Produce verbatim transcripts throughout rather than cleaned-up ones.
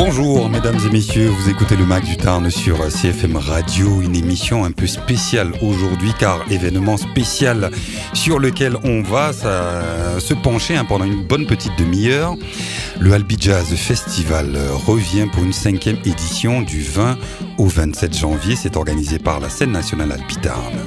Bonjour mesdames et messieurs, vous écoutez le Mac du Tarn sur C F M Radio, une émission un peu spéciale aujourd'hui car événement spécial sur lequel on va ça, se pencher hein, pendant une bonne petite demi-heure. Le Albi Jazz Festival revient pour une cinquième édition du vingt au vingt-sept janvier, c'est organisé par la scène nationale Albi Tarn.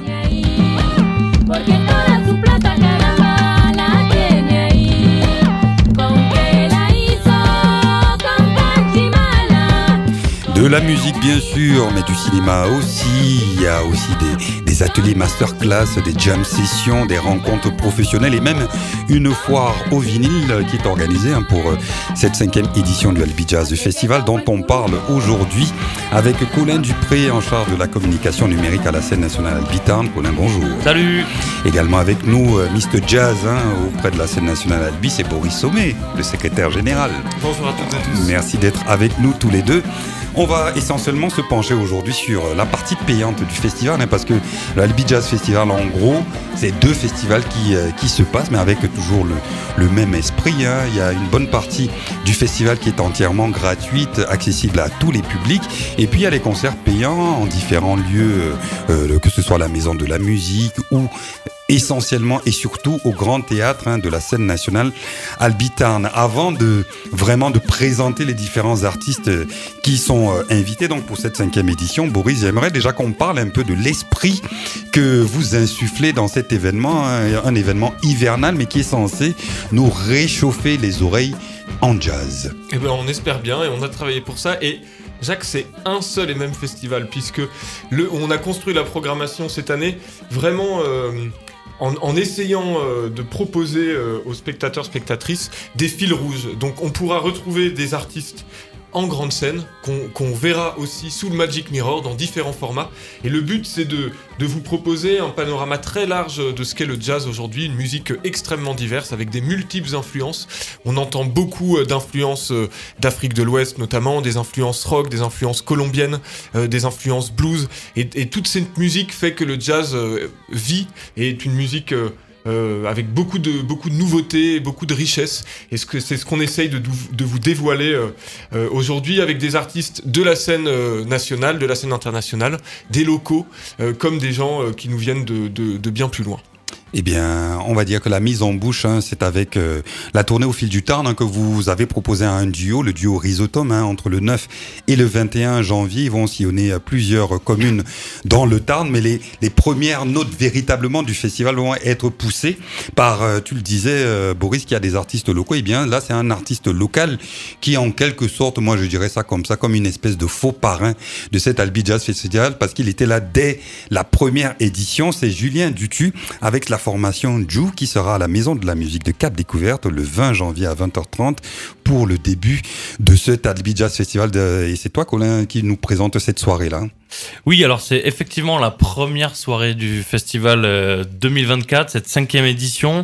De la musique bien sûr, mais du cinéma aussi. Il y a aussi des, des ateliers masterclass, des jam sessions, des rencontres professionnelles et même une foire au vinyle qui est organisée hein, pour cette cinquième édition du Albi Jazz Festival dont on parle aujourd'hui avec Colin Dupré en charge de la communication numérique à la scène nationale Albi Tarn. Colin, bonjour. Salut. Également avec nous, mister Jazz hein, auprès de la scène nationale Albi, c'est Boris Sommet, le secrétaire général. Bonjour à toutes et tous. Merci d'être avec nous tous les deux. On va essentiellement se pencher aujourd'hui sur la partie payante du festival, hein, parce que l'Albi Jazz Festival, en gros, c'est deux festivals qui, euh, qui se passent, mais avec toujours le, le même esprit. Hein. Il y a une bonne partie du festival qui est entièrement gratuite, accessible à tous les publics. Et puis, il y a les concerts payants en différents lieux, euh, que ce soit la Maison de la Musique ou essentiellement et surtout au Grand Théâtre hein, de la scène nationale Albi Tarn. Avant de vraiment de présenter les différents artistes qui sont euh, invités donc pour cette cinquième édition, Boris, j'aimerais déjà qu'on parle un peu de l'esprit que vous insufflez dans cet événement, hein, un événement hivernal mais qui est censé nous réchauffer les oreilles en jazz. Eh ben, on espère bien et on a travaillé pour ça. Et Jacques, c'est un seul et même festival puisque le, on a construit la programmation cette année vraiment euh, en, en essayant euh, de proposer euh, aux spectateurs, spectatrices des fils rouges. Donc on pourra retrouver des artistes en grande scène, qu'on, qu'on verra aussi sous le Magic Mirror dans différents formats. Et le but, c'est de, de vous proposer un panorama très large de ce qu'est le jazz aujourd'hui, une musique extrêmement diverse, avec des multiples influences. On entend beaucoup d'influences d'Afrique de l'Ouest notamment, des influences rock, des influences colombiennes, euh, des influences blues. Et, et toute cette musique fait que le jazz euh, vit et est une musique... Euh, Euh, avec beaucoup de, beaucoup de nouveautés, beaucoup de richesses. Et ce que, c'est ce qu'on essaye de, de vous dévoiler euh, euh, aujourd'hui avec des artistes de la scène euh, nationale, de la scène internationale, des locaux, euh, comme des gens euh, qui nous viennent de, de, de bien plus loin. Eh bien, on va dire que la mise en bouche, hein, c'est avec euh, la tournée au fil du Tarn hein, que vous avez proposé un duo, le duo Rhizotome, hein, entre le neuf et le vingt et un janvier. Ils vont sillonner plusieurs communes dans le Tarn, mais les, les premières notes véritablement du festival vont être poussées par, euh, tu le disais, euh, Boris, qu'il y a des artistes locaux. Eh bien, là, c'est un artiste local qui, en quelque sorte, moi, je dirais ça comme ça, comme une espèce de faux parrain de cet Albi Jazz Festival, parce qu'il était là dès la première édition. C'est Julien Dutu, avec la formation Jou qui sera à la Maison de la Musique de Cap Découverte le vingt janvier à vingt heures trente pour le début de cet Albi Jazz Festival. De... Et c'est toi, Colin, qui nous présente cette soirée-là. Oui, alors c'est effectivement la première soirée du festival euh, deux mille vingt-quatre, cette cinquième édition.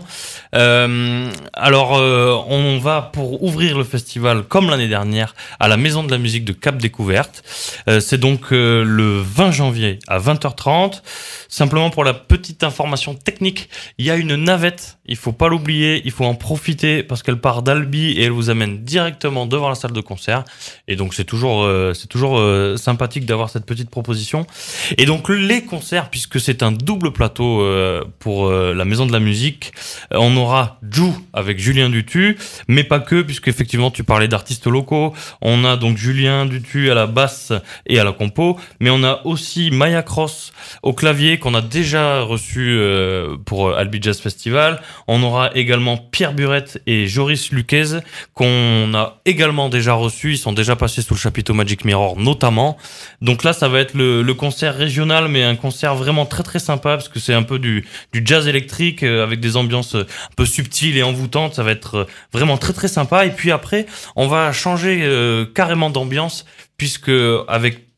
Euh, alors, euh, on va pour ouvrir le festival, comme l'année dernière, à la Maison de la Musique de Cap Découverte. Euh, c'est donc euh, le vingt janvier à vingt heures trente. Simplement pour la petite information technique, il y a une navette, il faut pas l'oublier, il faut en profiter parce qu'elle part d'Albi et elle vous amène directement devant la salle de concert. Et donc c'est toujours, euh, c'est toujours euh, sympathique d'avoir cette petite proposition. Et donc les concerts, puisque c'est un double plateau euh, pour euh, la Maison de la Musique, euh, on aura Jou avec Julien Dutu, mais pas que, puisque effectivement tu parlais d'artistes locaux. On a donc Julien Dutu à la basse et à la compo, mais on a aussi Maya Cross au clavier qu'on a déjà reçu euh, pour Albi Jazz Festival. On aura également Pierre Burette et Joris Luquez qu'on a également déjà reçus. Ils sont déjà passés sous le chapiteau Magic Mirror notamment. Donc là, ça va être le, le concert régional, mais un concert vraiment très très sympa parce que c'est un peu du, du jazz électrique euh, avec des ambiances un peu subtiles et envoûtantes. Ça va être euh, vraiment très très sympa. Et puis après, on va changer euh, carrément d'ambiance puisque avec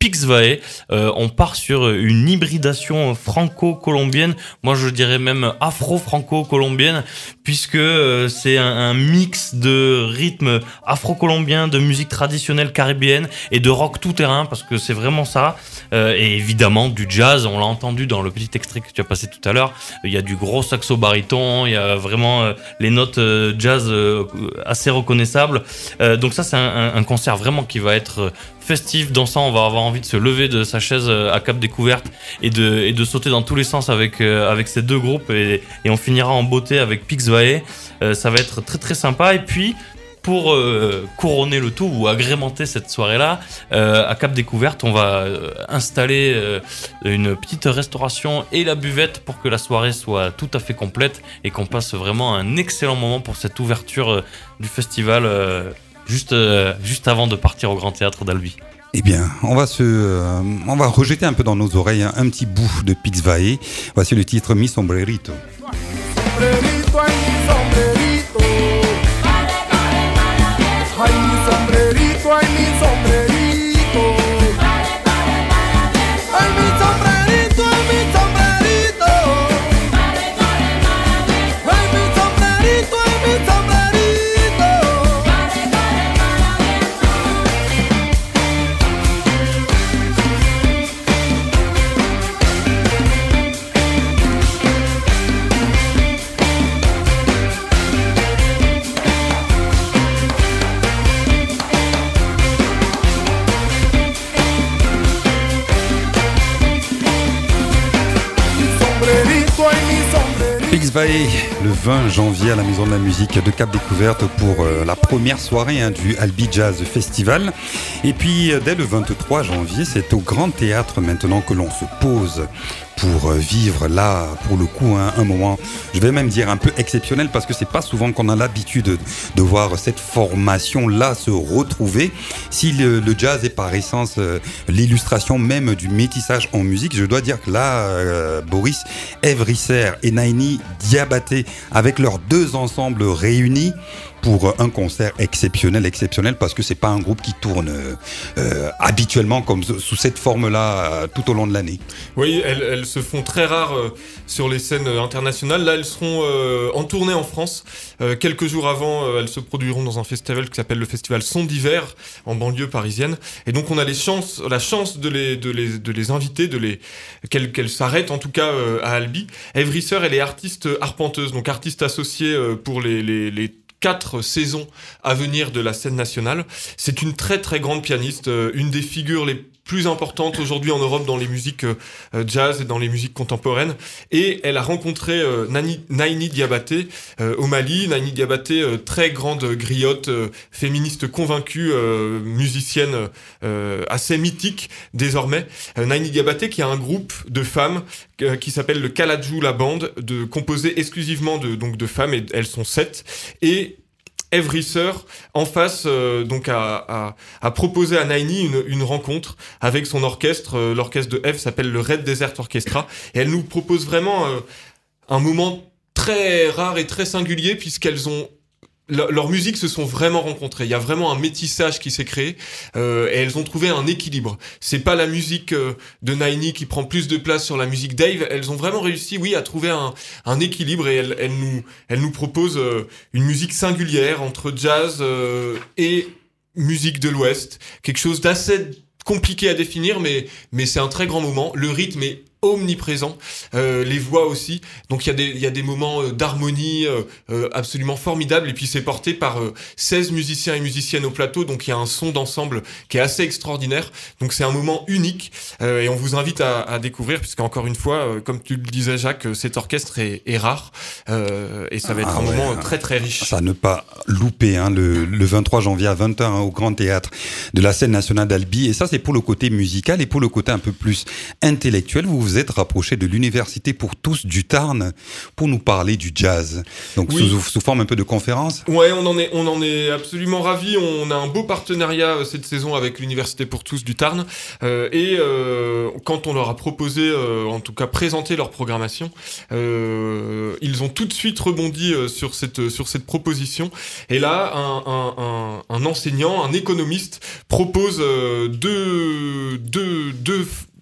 Pixvae. Euh, on part sur une hybridation franco-colombienne, moi je dirais même afro-franco-colombienne, puisque euh, c'est un, un mix de rythmes afro-colombiens, de musique traditionnelle caribéenne et de rock tout-terrain, parce que c'est vraiment ça. Euh, et évidemment du jazz, on l'a entendu dans le petit extrait que tu as passé tout à l'heure, il y a du gros saxo baryton, il y a vraiment euh, les notes euh, jazz euh, assez reconnaissables. Euh, donc ça c'est un, un concert vraiment qui va être festif, dansant, on va avoir envie de se lever de sa chaise à Cap Découverte et de, et de sauter dans tous les sens avec, euh, avec ces deux groupes, et, et on finira en beauté avec Pixvae. Euh, ça va être très très sympa. Et puis pour euh, couronner le tout ou agrémenter cette soirée-là, euh, à Cap Découverte, on va euh, installer euh, une petite restauration et la buvette pour que la soirée soit tout à fait complète et qu'on passe vraiment un excellent moment pour cette ouverture euh, du festival euh, juste, euh, juste avant de partir au Grand Théâtre d'Albi. Eh bien, on va se, euh, on va rejeter un peu dans nos oreilles hein, un petit bout de Pixvae. Voici le titre Mi Sombrerito. Sombrerito, ay, mi sombrerito. Ay, mi sombrerito, ay, mi sombrerito. Ay, mi sombrerito, ay, mi sombrerito. Ay, mi sombrerito, ay, mi sombrerito. Pixvae, le vingt janvier à la Maison de la Musique de Cap Découverte pour euh, la première soirée hein, du Albi Jazz Festival. Et puis euh, dès le vingt-trois janvier, c'est au Grand Théâtre maintenant que l'on se pose pour vivre là, pour le coup, hein, un moment, je vais même dire un peu exceptionnel, parce que c'est pas souvent qu'on a l'habitude de, de voir cette formation-là se retrouver. Si le, le jazz est par essence euh, l'illustration même du métissage en musique, je dois dire que là, euh, Boris, Ève Risser et Naini Diabaté, avec leurs deux ensembles réunis, pour un concert exceptionnel, exceptionnel, parce que c'est pas un groupe qui tourne euh, habituellement comme sous cette forme-là euh, tout au long de l'année. Oui, elles, elles se font très rares euh, sur les scènes internationales. Là, elles seront euh, en tournée en France. Euh, quelques jours avant, euh, elles se produiront dans un festival qui s'appelle le Festival Son d'hiver en banlieue parisienne. Et donc, on a les chances, la chance de les, de les, de les inviter, de les, qu'elles, qu'elles s'arrêtent en tout cas euh, à Albi. Ève Risser, elle est artiste arpenteuse, donc artiste associée euh, pour les, les, les quatre saisons à venir de la scène nationale. C'est une très très grande pianiste, euh, une des figures les plus importantes aujourd'hui en Europe dans les musiques euh, jazz et dans les musiques contemporaines. Et elle a rencontré euh, Nani, Naini Diabaté euh, au Mali. Naini Diabaté, euh, très grande griotte, euh, féministe convaincue, euh, musicienne euh, assez mythique désormais. Euh, Naini Diabaté qui a un groupe de femmes euh, qui s'appelle le Kaladjou la bande, de, composé exclusivement de, donc de femmes, et elles sont sept. Et Ève Risser, en face, euh, donc a, a, a proposé à Naini une, une rencontre avec son orchestre. Euh, l'orchestre de Ève s'appelle le Red Desert Orchestra, et elle nous propose vraiment euh, un moment très rare et très singulier, puisqu'elles ont Le, leurs musiques se sont vraiment rencontrées. Il y a vraiment un métissage qui s'est créé euh, et elles ont trouvé un équilibre. C'est pas la musique euh, de Naini qui prend plus de place sur la musique d'Ève. Elles ont vraiment réussi, oui, à trouver un, un équilibre, et elles, elles nous, elles nous proposent euh, une musique singulière entre jazz euh, et musique de l'Ouest. Quelque chose d'assez compliqué à définir, mais mais c'est un très grand moment. Le rythme est omniprésent, euh, les voix aussi, donc il y a des il y a des moments euh, d'harmonie euh, euh, absolument formidables, et puis c'est porté par euh, seize musiciens et musiciennes au plateau, donc il y a un son d'ensemble qui est assez extraordinaire, donc c'est un moment unique, euh, et on vous invite à, à découvrir, puisque encore une fois, euh, comme tu le disais Jacques, cet orchestre est, est rare, euh, et ça va être ah, un ouais, moment très très riche. Ça ne pas louper, hein, le, le vingt-trois janvier à vingt heures hein, au Grand Théâtre de la scène nationale d'Albi, et ça c'est pour le côté musical, et pour le côté un peu plus intellectuel, vous vous êtes rapproché de l'Université pour tous du Tarn pour nous parler du jazz. Donc Oui. sous, sous forme un peu de conférence. Ouais, on en est, on en est absolument ravis. On a un beau partenariat euh, cette saison avec l'Université pour tous du Tarn. Euh, et euh, quand on leur a proposé, euh, en tout cas présenté leur programmation, euh, ils ont tout de suite rebondi euh, sur cette sur cette proposition. Et là, un, un, un, un enseignant, un économiste propose euh, deux deux deux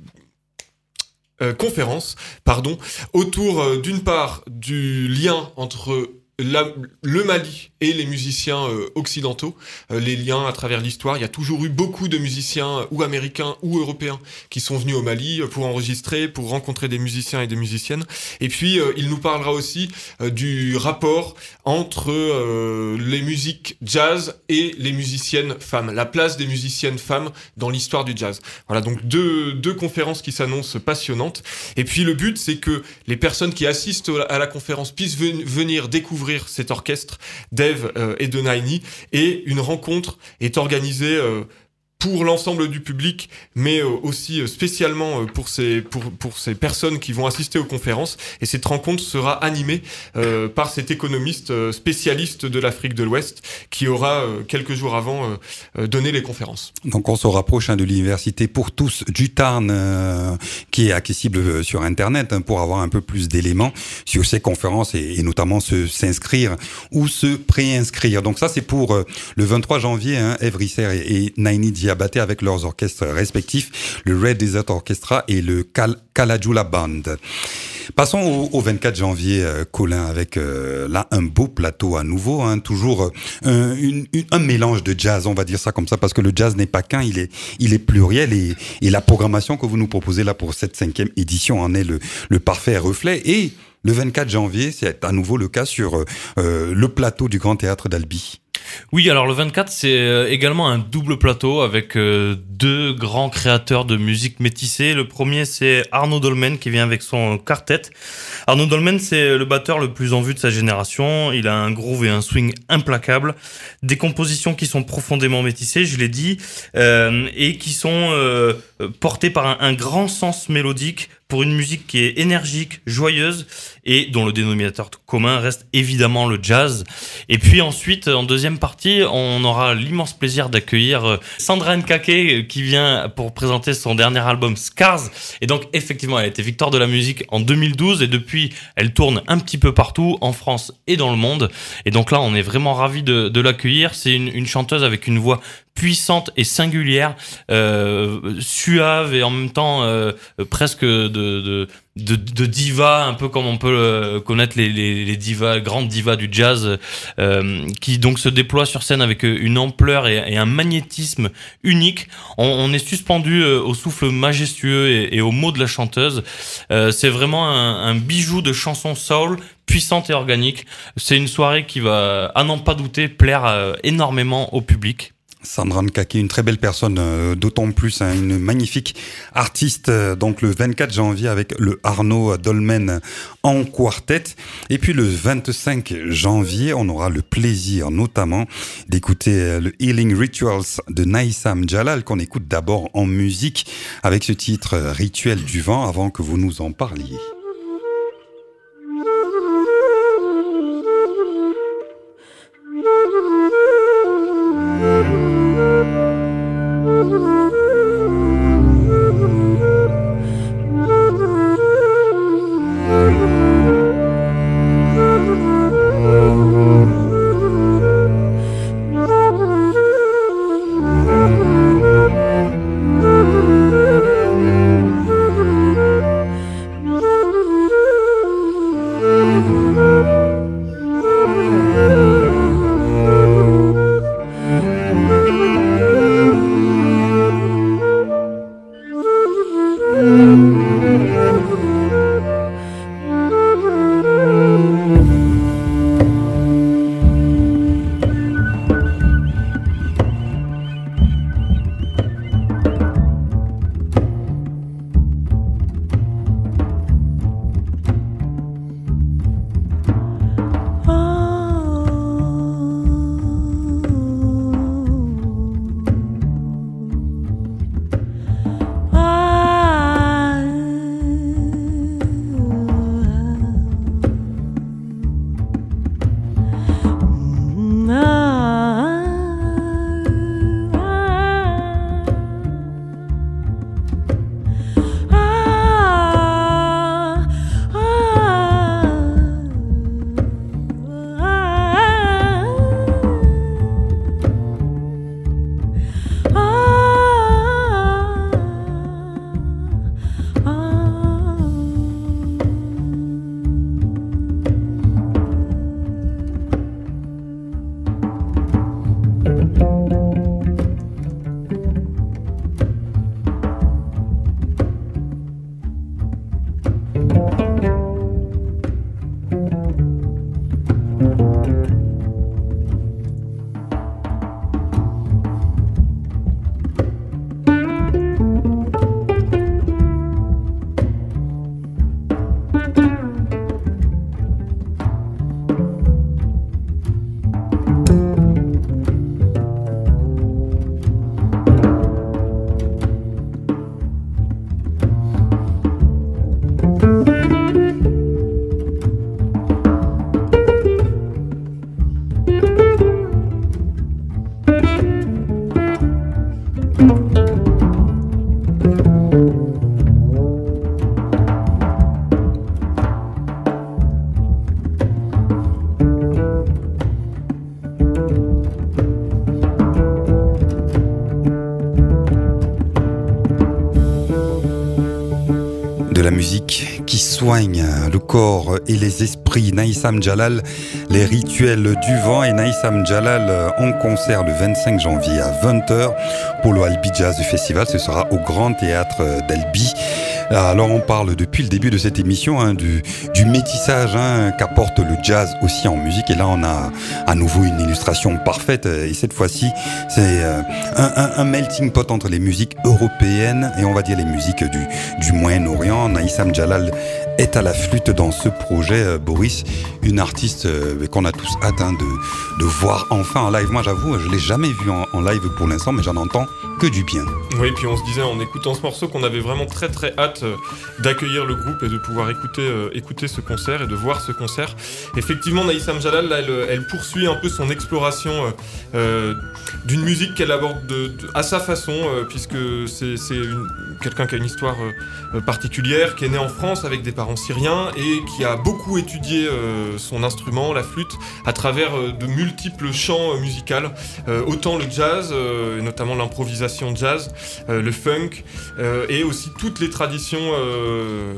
euh, conférences, pardon, autour euh, d'une part du lien entre La, le Mali et les musiciens euh, occidentaux, euh, les liens à travers l'histoire. Il y a toujours eu beaucoup de musiciens euh, ou américains ou européens qui sont venus au Mali euh, pour enregistrer, pour rencontrer des musiciens et des musiciennes. Et puis, euh, il nous parlera aussi euh, du rapport entre euh, les musiques jazz et les musiciennes femmes, la place des musiciennes femmes dans l'histoire du jazz. Voilà, donc deux, deux conférences qui s'annoncent passionnantes. Et puis, le but, c'est que les personnes qui assistent à la conférence puissent ven- venir découvrir cet orchestre d'Eve euh, et de Naini, et une rencontre est organisée euh, pour l'ensemble du public, mais euh, aussi euh, spécialement euh, pour ces pour pour ces personnes qui vont assister aux conférences. Et cette rencontre sera animée euh, par cet économiste euh, spécialiste de l'Afrique de l'Ouest qui aura euh, quelques jours avant euh, euh, donné les conférences. Donc on se rapproche hein, de l'Université pour tous du Tarn, euh, qui est accessible sur Internet hein, pour avoir un peu plus d'éléments sur ces conférences et, et notamment se s'inscrire ou se préinscrire. Donc ça c'est pour euh, le vingt-trois janvier, hein, Eve Risser et, et Naini Diabaté avec leurs orchestres respectifs, le Red Desert Orchestra et le Kal- Kalajula Band. Passons au, au vingt-quatre janvier, euh, Colin, avec euh, là un beau plateau à nouveau, hein, toujours euh, une, une, un mélange de jazz, on va dire ça comme ça, parce que le jazz n'est pas qu'un, il est, il est pluriel et, et la programmation que vous nous proposez là pour cette cinquième édition en est le, le parfait reflet. Et le vingt-quatre janvier, c'est à nouveau le cas sur euh, le plateau du Grand Théâtre d'Albi. Oui, alors le vingt-quatre, c'est également un double plateau avec euh, deux grands créateurs de musique métissée. Le premier, c'est Arnaud Dolmen qui vient avec son quartet. Arnaud Dolmen, c'est le batteur le plus en vue de sa génération. Il a un groove et un swing implacables, des compositions qui sont profondément métissées, je l'ai dit, euh, et qui sont euh, portées par un, un grand sens mélodique pour une musique qui est énergique, joyeuse et dont le dénominateur commun reste évidemment le jazz. Et puis ensuite, en deuxième partie, on aura l'immense plaisir d'accueillir Sandra Nkake qui vient pour présenter son dernier album Scars. Et donc effectivement, elle a été victoire de la musique en deux mille douze et depuis, elle tourne un petit peu partout en France et dans le monde. Et donc là, on est vraiment ravis de, de l'accueillir. C'est une, une chanteuse avec une voix puissante et singulière, euh, suave et en même temps euh, presque de, de, de, de diva, un peu comme on peut euh, connaître les, les, les divas, grandes divas du jazz, euh, qui donc se déploient sur scène avec une ampleur et, et un magnétisme unique. On, on est suspendu euh, au souffle majestueux et, et aux mots de la chanteuse. Euh, c'est vraiment un, un bijou de chanson soul, puissante et organique. C'est une soirée qui va, à n'en pas douter, plaire euh, énormément au public. Sandra Nkake, une très belle personne, euh, d'autant plus hein, une magnifique artiste, euh, donc le vingt-quatre janvier avec le Arnaud Dolmen en quartet. Et puis le vingt-cinq janvier, on aura le plaisir notamment d'écouter euh, le Healing Rituals de Naïsam Jalal, qu'on écoute d'abord en musique avec ce titre euh, Rituel du vent, avant que vous nous en parliez. Thank you. musique qui soigne le corps et les esprits. Naïsam Jalal, les rituels du vent, et Naïsam Jalal en concert le vingt-cinq janvier à vingt heures pour le Albi Jazz Festival. Ce sera au Grand Théâtre d'Albi. Alors on parle depuis le début de cette émission hein, du, du métissage hein, qu'apporte le jazz aussi en musique, et là on a à nouveau une illustration parfaite, et cette fois-ci c'est euh, un, un, un melting pot entre les musiques européennes et on va dire les musiques du, du Moyen-Orient. Naïsam Jalal est à la flûte dans ce projet, euh, Boris, une artiste euh, qu'on a tous hâte hein, de, de voir enfin en live. Moi j'avoue, je l'ai jamais vu en, en live pour l'instant, mais j'en entends que du bien. Oui, puis on se disait en écoutant ce morceau qu'on avait vraiment très très hâte euh, d'accueillir le groupe et de pouvoir écouter, euh, écouter ce concert et de voir ce concert. Effectivement, Naïsam Jalal, là, elle, elle poursuit un peu son exploration euh, euh, d'une musique qu'elle aborde de, de, à sa façon, euh, puisque c'est, c'est une, quelqu'un qui a une histoire euh, particulière, qui est né en France avec des parents syriens et qui a beaucoup étudié euh, son instrument, la flûte, à travers euh, de multiples champs euh, musicaux, euh, autant le jazz, euh, et notamment l'improvisation jazz, euh, le funk, euh, et aussi toutes les traditions euh,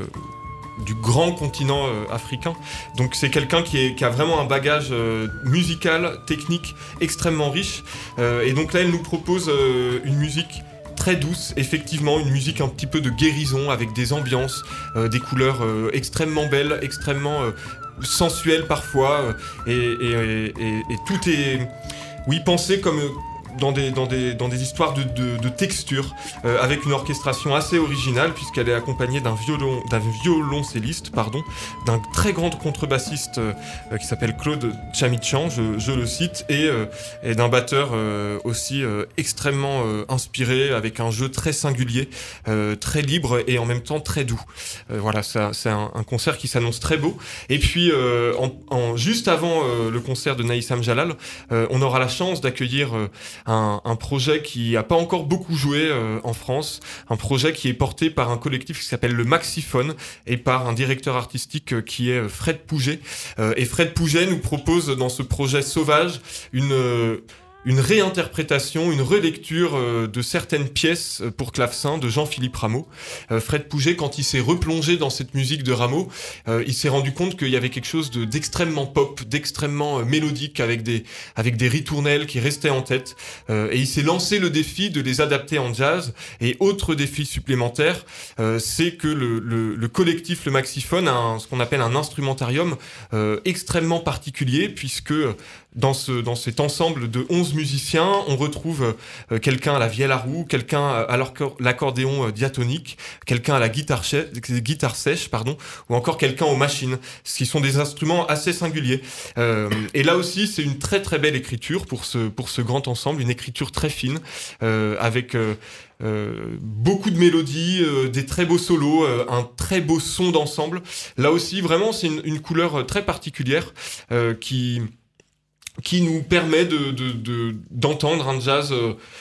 du grand continent euh, africain. Donc c'est quelqu'un qui, est, qui a vraiment un bagage euh, musical, technique extrêmement riche. Euh, et donc là, elle nous propose euh, une musique très douce, effectivement, une musique un petit peu de guérison, avec des ambiances, euh, des couleurs euh, extrêmement belles, extrêmement euh, sensuelles parfois, euh, et, et, et, et tout est, oui, pensé comme dans des, dans des, dans des histoires de, de, de texture, euh, avec une orchestration assez originale, puisqu'elle est accompagnée d'un, violon, d'un violoncelliste, pardon, d'un très grand contrebassiste euh, qui s'appelle Claude Chamichan, je, je le cite, et, euh, et d'un batteur euh, aussi euh, extrêmement euh, inspiré, avec un jeu très singulier, euh, très libre et en même temps très doux. Euh, voilà, ça, c'est un, un concert qui s'annonce très beau. Et puis, euh, en, en, juste avant euh, le concert de Naïsam Jalal, euh, on aura la chance d'accueillir euh, Un, un projet qui n'a pas encore beaucoup joué euh, en France, un projet qui est porté par un collectif qui s'appelle le Maxiphone et par un directeur artistique euh, qui est Fred Pouget. Euh, et Fred Pouget nous propose dans ce projet sauvage une... Euh, une réinterprétation, une relecture euh, de certaines pièces pour clavecin de Jean-Philippe Rameau. Euh, Fred Pouget, quand il s'est replongé dans cette musique de Rameau, euh, il s'est rendu compte qu'il y avait quelque chose de, d'extrêmement pop, d'extrêmement euh, mélodique, avec des, avec des ritournelles qui restaient en tête. Euh, et il s'est lancé le défi de les adapter en jazz. Et autre défi supplémentaire, euh, c'est que le, le, le collectif Le Maxiphone a un, ce qu'on appelle un instrumentarium euh, extrêmement particulier, puisque dans, ce, dans cet ensemble de onze musiciens, on retrouve euh, quelqu'un à la vielle à roue, quelqu'un à l'accordéon euh, diatonique, quelqu'un à la guitare, chè- guitare sèche, pardon, ou encore quelqu'un aux machines, ce qui sont des instruments assez singuliers. Euh, et là aussi, c'est une très très belle écriture pour ce, pour ce grand ensemble, une écriture très fine, euh, avec euh, euh, beaucoup de mélodies, euh, des très beaux solos, euh, un très beau son d'ensemble. Là aussi, vraiment, c'est une, une couleur très particulière euh, qui... qui nous permet de, de, de, d'entendre un jazz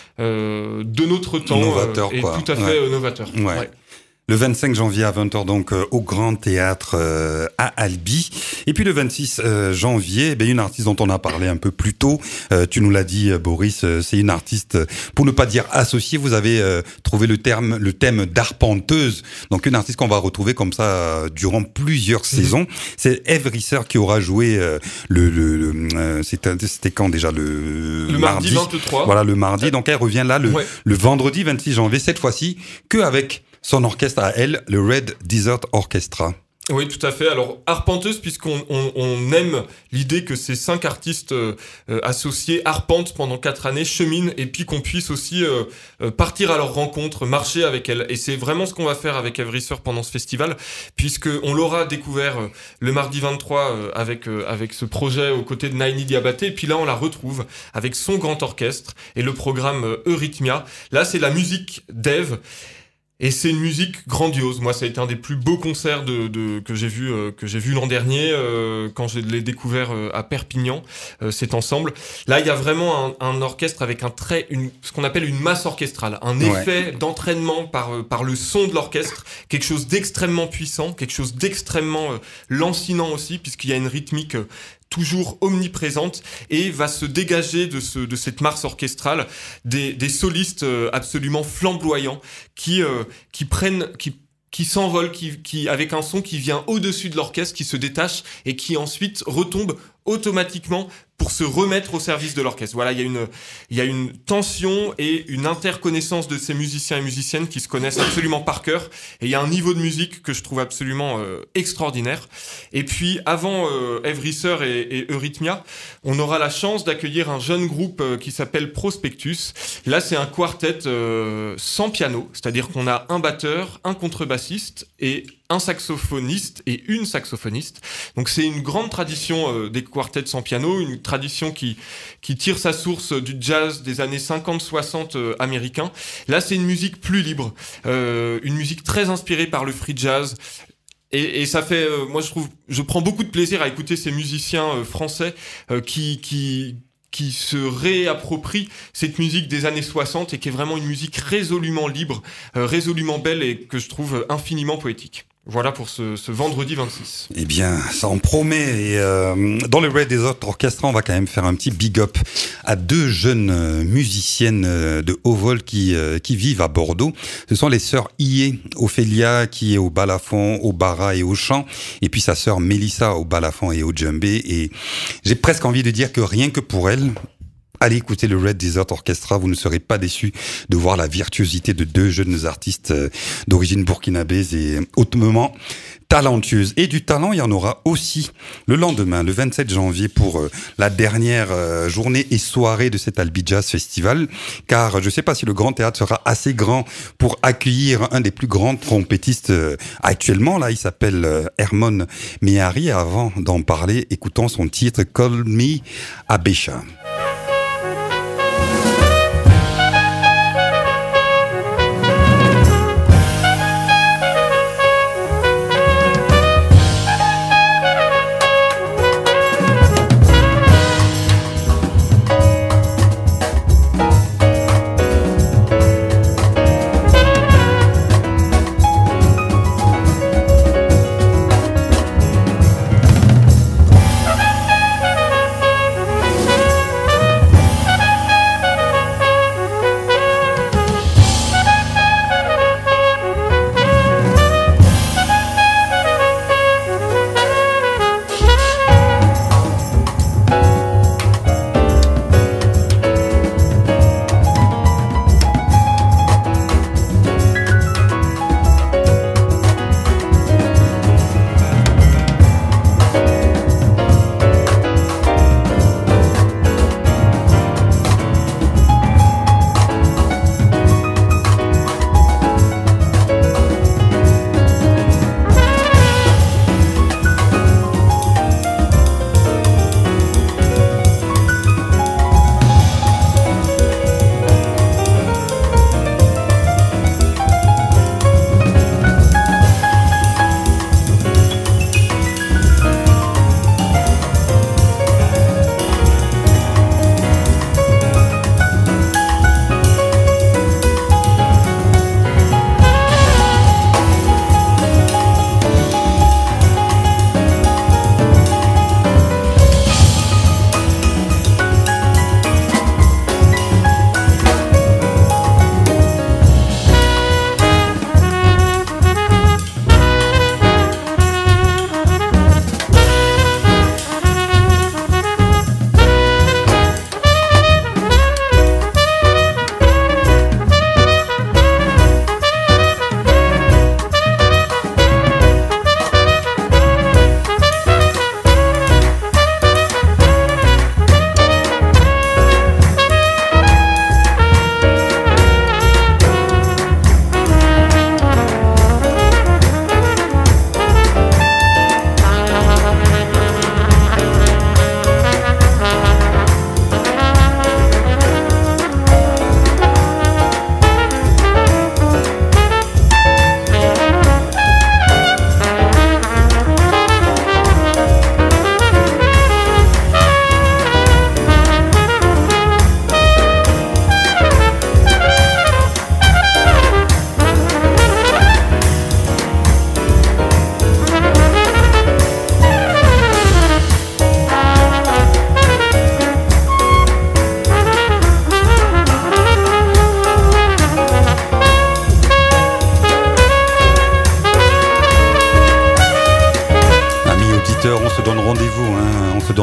euh, de notre temps, novateur, euh, et quoi. tout à fait ouais. euh, novateur. Ouais. Ouais. Le vingt-cinq janvier à vingt heures, donc, euh, au Grand Théâtre euh, à Albi. Et puis le vingt-six euh, janvier, ben, une artiste dont on a parlé un peu plus tôt. Euh, tu nous l'as dit, Boris, euh, c'est une artiste, pour ne pas dire associée, vous avez euh, trouvé le terme, le thème d'arpenteuse. Donc une artiste qu'on va retrouver comme ça euh, durant plusieurs mmh. saisons. C'est Eve Risser qui aura joué euh, le, le, le euh, c'était, c'était quand déjà le, le mardi, mardi vingt-trois. Voilà, le mardi. Donc elle revient là le, ouais. le vendredi vingt-six janvier, cette fois-ci, qu'avec son orchestre à elle, le Red Desert Orchestra. Oui, tout à fait. Alors, arpenteuse, puisqu'on on, on aime l'idée que ces cinq artistes euh, associés arpentent pendant quatre années, cheminent, et puis qu'on puisse aussi euh, euh, partir à leur rencontre, marcher avec elles. Et c'est vraiment ce qu'on va faire avec Eve Risser pendant ce festival, puisqu'on l'aura découvert euh, le mardi vingt-trois euh, avec, euh, avec ce projet aux côtés de Naini Diabaté, et puis là, on la retrouve avec son grand orchestre et le programme euh, Eurythmia. Là, c'est la musique d'Eve. Et c'est une musique grandiose. Moi, ça a été un des plus beaux concerts de, de que j'ai vu euh, que j'ai vu l'an dernier euh, quand je l'ai découvert euh, à Perpignan. Euh, cet ensemble. Là, il y a vraiment un, un orchestre avec un trait, une, ce qu'on appelle une masse orchestrale, un effet ouais. d'entraînement par euh, par le son de l'orchestre, quelque chose d'extrêmement puissant, quelque chose d'extrêmement euh, lancinant aussi, puisqu'il y a une rythmique euh, toujours omniprésente, et va se dégager de, ce, de cette masse orchestrale des, des solistes absolument flamboyants qui, euh, qui prennent... Qui qui s'envole, qui, qui, avec un son qui vient au-dessus de l'orchestre, qui se détache et qui ensuite retombe automatiquement pour se remettre au service de l'orchestre. Voilà, il y a une, il y a une tension et une interconnaissance de ces musiciens et musiciennes qui se connaissent absolument par cœur. Et il y a un niveau de musique que je trouve absolument euh, extraordinaire. Et puis, avant euh, Evrisser et, et Eurythmia, on aura la chance d'accueillir un jeune groupe euh, qui s'appelle Prospectus. Là, c'est un quartet euh, sans piano, c'est-à-dire qu'on a un batteur, un contrebassiste et un saxophoniste et une saxophoniste. Donc c'est une grande tradition euh, des quartets sans piano, une tradition qui, qui tire sa source du jazz des années cinquante soixante euh, américains. Là, c'est une musique plus libre, euh, une musique très inspirée par le free jazz. Et, et ça fait, euh, moi je trouve, je prends beaucoup de plaisir à écouter ces musiciens euh, français euh, qui... qui qui se réapproprie cette musique des années soixante et qui est vraiment une musique résolument libre, euh, résolument belle et que je trouve infiniment poétique. Voilà pour ce, ce vendredi vingt-six. Eh bien, ça en promet. Et euh, dans le Red Desert Orchestra, on va quand même faire un petit big up à deux jeunes euh, musiciennes euh, de haut vol qui euh, qui vivent à Bordeaux. Ce sont les sœurs Ié, Ophélia qui est au balafon, au bara et au chant, et puis sa sœur Mélissa au balafon et au djembé. Et j'ai presque envie de dire que rien que pour elle, allez écouter le Red Desert Orchestra, vous ne serez pas déçus de voir la virtuosité de deux jeunes artistes d'origine burkinabèse et hautement talentueuses. Et du talent, il y en aura aussi le lendemain, le vingt-sept janvier, pour la dernière journée et soirée de cet Albi Jazz Festival, car je ne sais pas si le Grand Théâtre sera assez grand pour accueillir un des plus grands trompettistes actuellement. Là, il s'appelle Hermon Mehari. Avant d'en parler, écoutons son titre « Call Me Abesha ».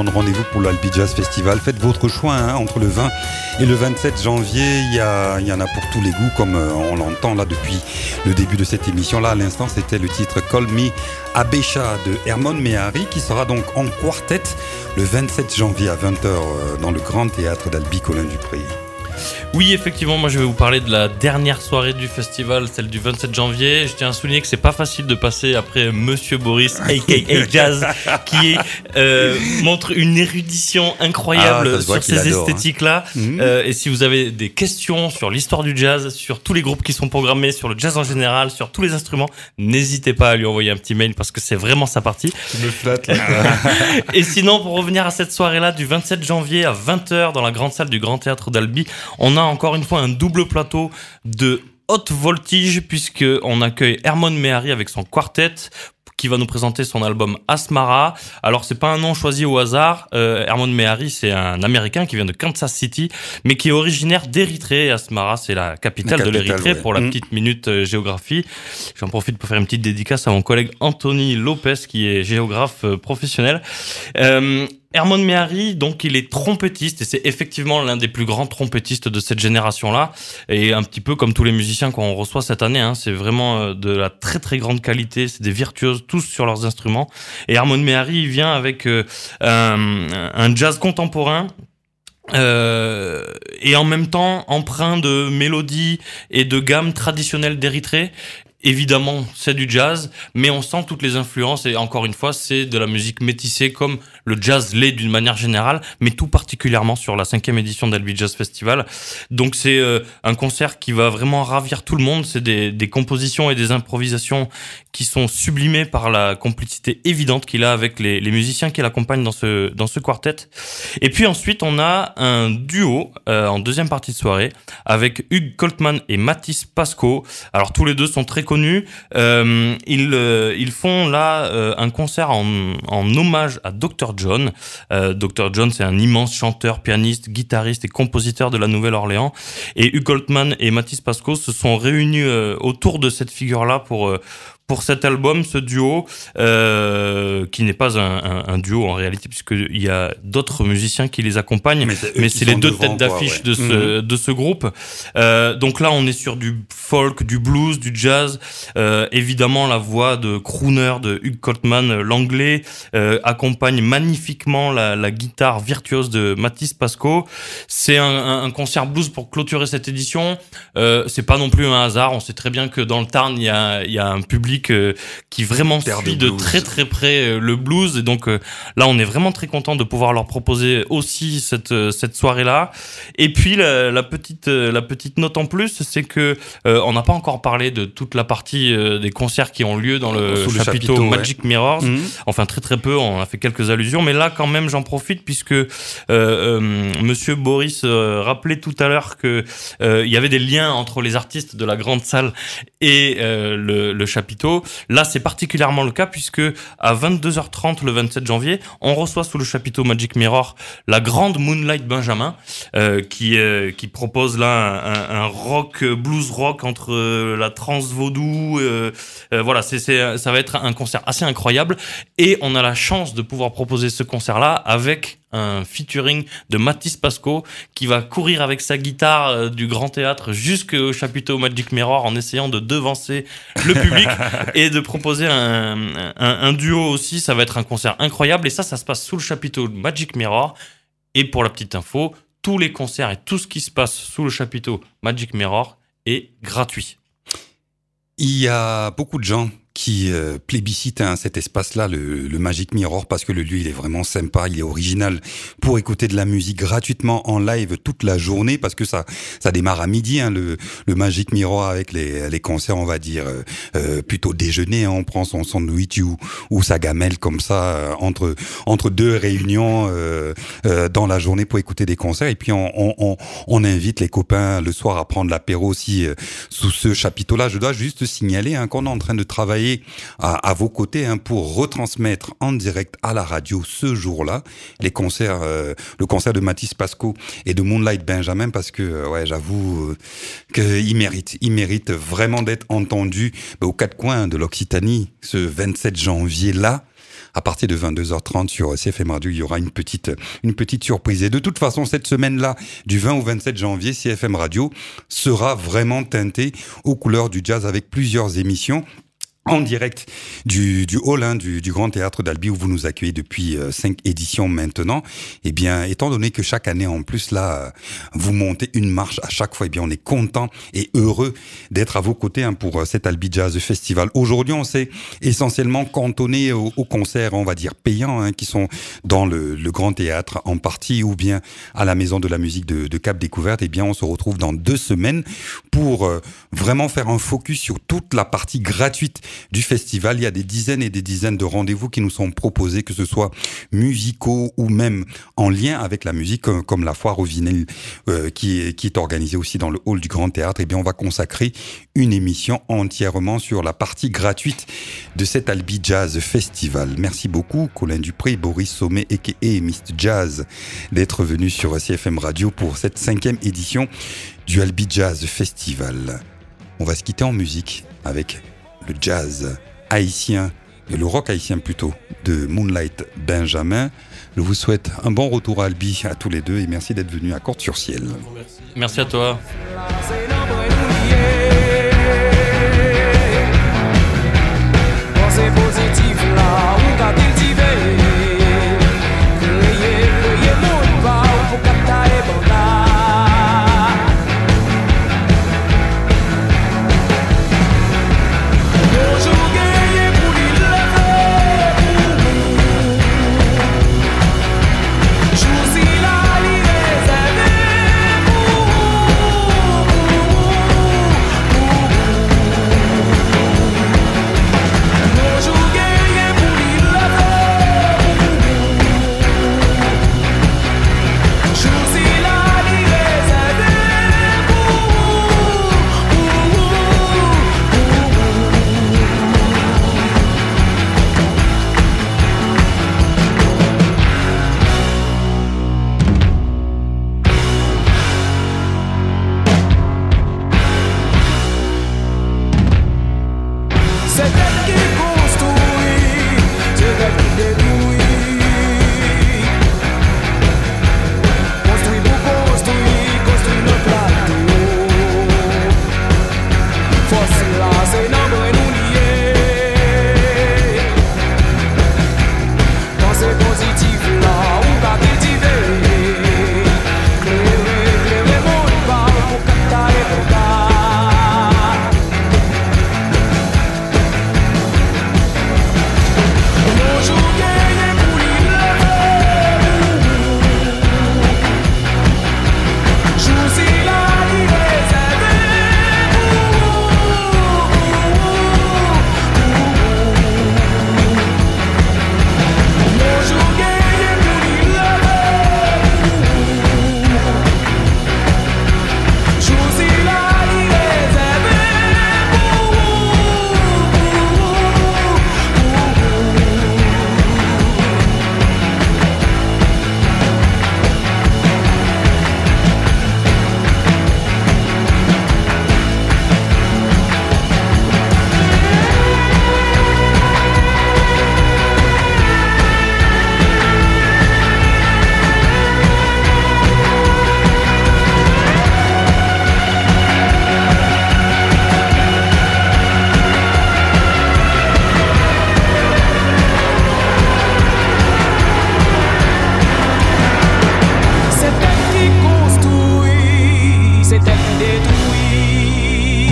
donne rendez-vous pour l'Albi Jazz Festival. Faites votre choix hein, entre le vingt et le vingt-sept janvier. Il y, a, il y en a pour tous les goûts, comme on l'entend là depuis le début de cette émission. Là, à l'instant, c'était le titre Call Me Abesha de Hermon Mehari, qui sera donc en quartet le vingt-sept janvier à vingt heures dans le Grand Théâtre d'Albi Colin-Dupré. Oui, effectivement, moi je vais vous parler de la dernière soirée du festival, celle du vingt-sept janvier. Je tiens à souligner que c'est pas facile de passer après Monsieur Boris, aka Jazz, qui euh, montre une érudition incroyable ah, sur ces adore, esthétiques-là. Hein. Mmh. Euh, et si vous avez des questions sur l'histoire du jazz, sur tous les groupes qui sont programmés, sur le jazz en général, sur tous les instruments, n'hésitez pas à lui envoyer un petit mail parce que c'est vraiment sa partie. Tu me flattes là. Et sinon, pour revenir à cette soirée-là du vingt-sept janvier à vingt heures dans la grande salle du Grand Théâtre d'Albi, on a encore une fois un double plateau de haute voltige puisqu'on accueille Hermon Mehari avec son quartet qui va nous présenter son album Asmara. Alors c'est pas un nom choisi au hasard, euh, Hermon Mehari c'est un Américain qui vient de Kansas City mais qui est originaire d'Érythrée. Asmara c'est la capitale, la capitale de l'Érythrée ouais. Pour la mmh. petite minute euh, géographie. J'en profite pour faire une petite dédicace à mon collègue Anthony Lopez qui est géographe euh, professionnel. Euh, Hermon Mehari, donc il est trompettiste et c'est effectivement l'un des plus grands trompettistes de cette génération-là et un petit peu comme tous les musiciens qu'on reçoit cette année, hein, c'est vraiment de la très très grande qualité, c'est des virtuoses tous sur leurs instruments et Hermon Mehari il vient avec euh, un, un jazz contemporain Euh, et en même temps empreint de mélodies et de gammes traditionnelles d'Érythrée. Évidemment, c'est du jazz, mais on sent toutes les influences et encore une fois, c'est de la musique métissée comme le jazz l'est d'une manière générale, mais tout particulièrement sur la cinquième édition d'Albi Jazz Festival. Donc c'est euh, un concert qui va vraiment ravir tout le monde. C'est des, des compositions et des improvisations qui sont sublimées par la complicité évidente qu'il a avec les, les musiciens qui l'accompagnent dans ce, dans ce quartet. Et puis ensuite, on a un duo euh, en deuxième partie de soirée avec Hugues Coltman et Mathis Pasco. Alors tous les deux sont très connus. Euh, ils, euh, ils font là euh, un concert en, en hommage à docteur John. Euh, docteur John, c'est un immense chanteur, pianiste, guitariste et compositeur de la Nouvelle-Orléans. Et Hugues Coltman et Mathis Pasco se sont réunis euh, autour de cette figure-là pour euh, pour cet album, ce duo, euh, qui n'est pas un, un, un duo en réalité, puisqu'il y a d'autres musiciens qui les accompagnent, mais c'est, mais c'est les deux têtes d'affiche quoi, ouais. de, ce, mmh. de ce groupe. Euh, donc là, on est sur du folk, du blues, du jazz. Euh, évidemment, la voix de crooner de Hugues Coltman, l'anglais, euh, accompagne magnifiquement la, la guitare virtuose de Mathis Pasco. C'est un, un, un concert blues pour clôturer cette édition. Euh, c'est pas non plus un hasard. On sait très bien que dans le Tarn, il y a, il y a un public Euh, qui vraiment Terre suit de, de très très près euh, le blues et donc euh, là on est vraiment très content de pouvoir leur proposer aussi cette euh, cette soirée là. Et puis la, la petite euh, la petite note en plus, c'est que euh, on n'a pas encore parlé de toute la partie euh, des concerts qui ont lieu dans le, chapiteau, le chapiteau Magic ouais. Mirrors. Mmh. Enfin très très peu, on a fait quelques allusions, mais là quand même j'en profite puisque euh, euh, Monsieur Boris euh, rappelait tout à l'heure que euh, il y avait des liens entre les artistes de la grande salle et euh, le, le chapiteau. Là, c'est particulièrement le cas puisque à vingt-deux heures trente le vingt-sept janvier, on reçoit sous le chapiteau Magic Mirror la grande Moonlight Benjamin euh, qui euh, qui propose là un, un rock blues rock entre euh, la trance vaudou. Euh, euh, voilà, c'est c'est ça va être un concert assez incroyable et on a la chance de pouvoir proposer ce concert-là avec un featuring de Mathis Pasco qui va courir avec sa guitare euh, du Grand Théâtre jusqu'au chapiteau Magic Mirror en essayant de devancer le public et de proposer un, un, un duo aussi. Ça va être un concert incroyable et ça, ça se passe sous le chapiteau Magic Mirror. Et pour la petite info, tous les concerts et tout ce qui se passe sous le chapiteau Magic Mirror est gratuit. Il y a beaucoup de gens qui euh, plébiscite hein, cet espace-là, le, le Magic Mirror, parce que le lieu il est vraiment sympa, il est original pour écouter de la musique gratuitement en live toute la journée, parce que ça ça démarre à midi, hein, le, le Magic Mirror avec les, les concerts, on va dire euh, euh, plutôt déjeuner, hein, on prend son sandwich ou, ou sa gamelle comme ça euh, entre entre deux réunions euh, euh, dans la journée pour écouter des concerts, et puis on on, on, on invite les copains le soir à prendre l'apéro aussi euh, sous ce chapiteau-là. Je dois juste signaler hein, qu'on est en train de travailler À, à vos côtés hein, pour retransmettre en direct à la radio ce jour-là les concerts, euh, le concert de Mathis Pasco et de Moonlight Benjamin, parce que euh, ouais, j'avoue euh, qu'il mérite, il mérite vraiment d'être entendu bah, aux quatre coins de l'Occitanie ce vingt-sept janvier là. à partir de vingt-deux heures trente sur C F M Radio, il y aura une petite, une petite surprise. Et de toute façon, cette semaine-là, du vingt au vingt-sept janvier, C F M Radio sera vraiment teintée aux couleurs du jazz avec plusieurs émissions en direct du, du hall hein, du, du Grand Théâtre d'Albi où vous nous accueillez depuis euh, cinq éditions maintenant. Eh bien, étant donné que chaque année en plus là, euh, vous montez une marche à chaque fois, eh bien, on est content et heureux d'être à vos côtés hein, pour euh, cet Albi Jazz Festival. Aujourd'hui, on s'est essentiellement cantonné aux, aux concerts, on va dire payants, hein, qui sont dans le, le Grand Théâtre en partie ou bien à la Maison de la Musique de, de Cap Découverte. Eh bien, on se retrouve dans deux semaines pour euh, vraiment faire un focus sur toute la partie gratuite du festival. Il y a des dizaines et des dizaines de rendez-vous qui nous sont proposés, que ce soit musicaux ou même en lien avec la musique, comme la foire au vinyle euh, qui, est, qui est organisée aussi dans le hall du Grand Théâtre. Eh bien, on va consacrer une émission entièrement sur la partie gratuite de cet Albi Jazz Festival. Merci beaucoup, Colin Dupré, Boris Sommet, a k a. Mister Jazz, d'être venu sur C F M Radio pour cette cinquième édition du Albi Jazz Festival. On va se quitter en musique avec le jazz haïtien, et le rock haïtien plutôt, de Moonlight Benjamin. Je vous souhaite un bon retour à Albi à tous les deux et merci d'être venus à Corte-sur-Ciel. Merci. Merci à toi.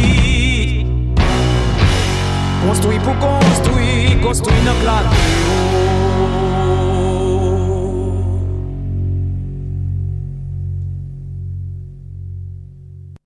Construir pour construire, construire notre plateau.